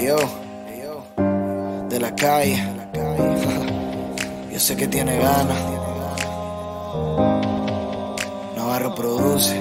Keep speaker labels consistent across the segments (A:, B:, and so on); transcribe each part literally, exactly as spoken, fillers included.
A: Ey yo, de la calle, yo sé que tiene ganas. Navarro produce.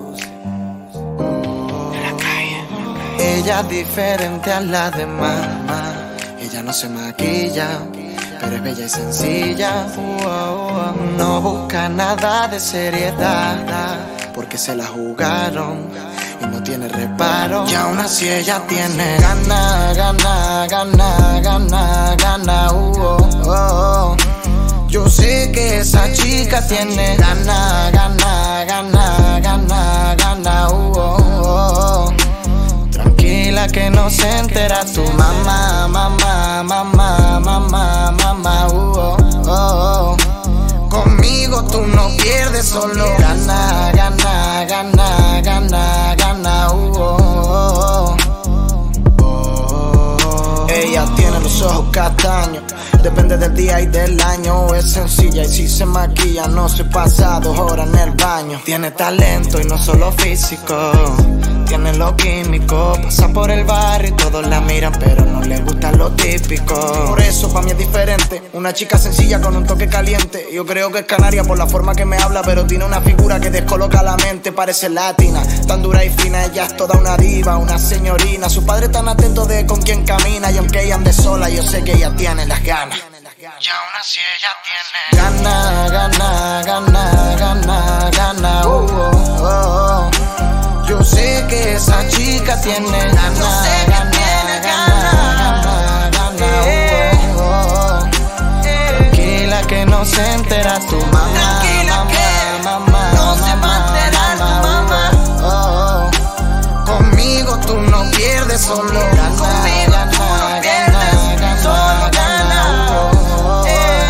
A: De la calle.
B: Ella es diferente a las demás. Ella no se maquilla, pero es bella y sencilla. No busca nada de seriedad, porque se la jugaron y no tiene reparo. Y aún así ella tiene gana, gana, gana, gana, gana. Uh, oh, oh. Yo sé que esa chica tiene gana, gana, gana, gana, gana. Uh, oh, oh. Tranquila que no se entera tu mamá, mamá, mamá, mamá, mamá. Uh, oh, oh. Conmigo tú no pierdes, solo gana, gana, gana, gana, gana. Uh, oh, oh, oh.
A: Ella tiene los ojos castaños, depende del día y del año. Es sencilla y si se maquilla no se pasa dos horas en el baño.
B: Tiene talento y no solo físico, tiene lo químico. Pasa por el barrio y todos la miran, pero no le gusta lo típico.
A: Por eso pa' mí es diferente, una chica sencilla con un toque caliente. Yo creo que es canaria por la forma que me habla, pero tiene una figura que descoloca la mente. Parece latina, tan dura y fina. Ella es toda una diva, una señorina. Sus padres tan atentos de con quién camina. Y aunque ella ande sola, yo sé que ella tiene las ganas.
B: Y aún así ella tiene
A: gana, gana, gana, gana, gana. Uh, oh, oh.
B: Yo sé que esa chica tiene ganas,
A: Yo sé que
B: gana,
A: tiene
B: gana, gana, gana. Uh, oh, oh. Tranquila que no se entera tu mamá,
A: Tranquila
B: mamá,
A: que
B: mamá,
A: no se va a enterar tu mamá.
B: Oh, oh. Conmigo tú no pierdes, solo gana,
A: Conmigo
B: gana,
A: tú no
B: gana,
A: pierdes,
B: gana,
A: solo gana.
B: oh, oh, oh.
A: Eh.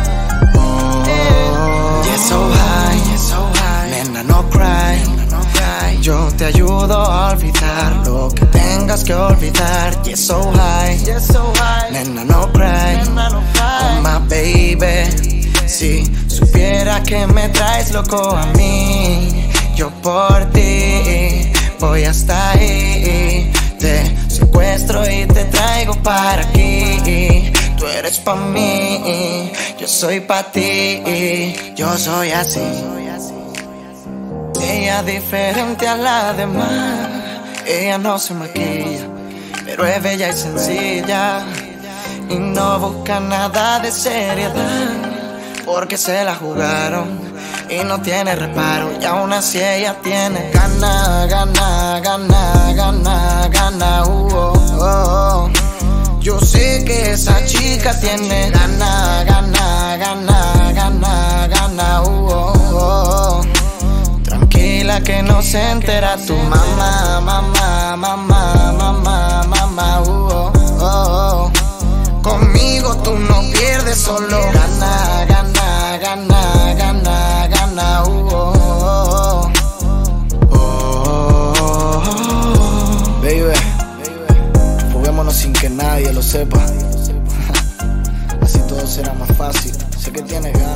B: Oh, yes, so high, yes, so high. Nena, no cry, no cry. Yo te ayudo a olvidar lo que tengas que olvidar. Yes, so high,
A: Yes, so high.
B: nena, no cry,
A: Nena, no cry.
B: oh my baby. Si supiera que me traes loco a mí, yo por ti voy hasta ahí. Te secuestro y te traigo para aquí. Tú eres pa' mí, yo soy pa' ti. Yo soy así. Ella diferente a la demás. Ella no se maquilla, pero es bella y sencilla. Y no busca nada de seriedad, porque se la jugaron y no tiene reparo. Y aún así ella tiene
A: Gana, gana, gana, gana, gana. Uh, oh, oh, oh.
B: Yo sé que esa chica tiene
A: Gana, gana, gana, gana, gana. Uh, oh, oh, oh.
B: Tranquila que no se entera tu mamá,
A: Mamá, mamá, mamá, mamá. Uh, oh, oh, oh.
B: Conmigo tú no pierdes, solo
A: Gana, gana, gana, gana, gana. Uh, oh, oh, oh.
B: oh, oh.
A: Baby, juguémonos sin que nadie lo sepa. Así todo será más fácil. Sé que tienes ganas.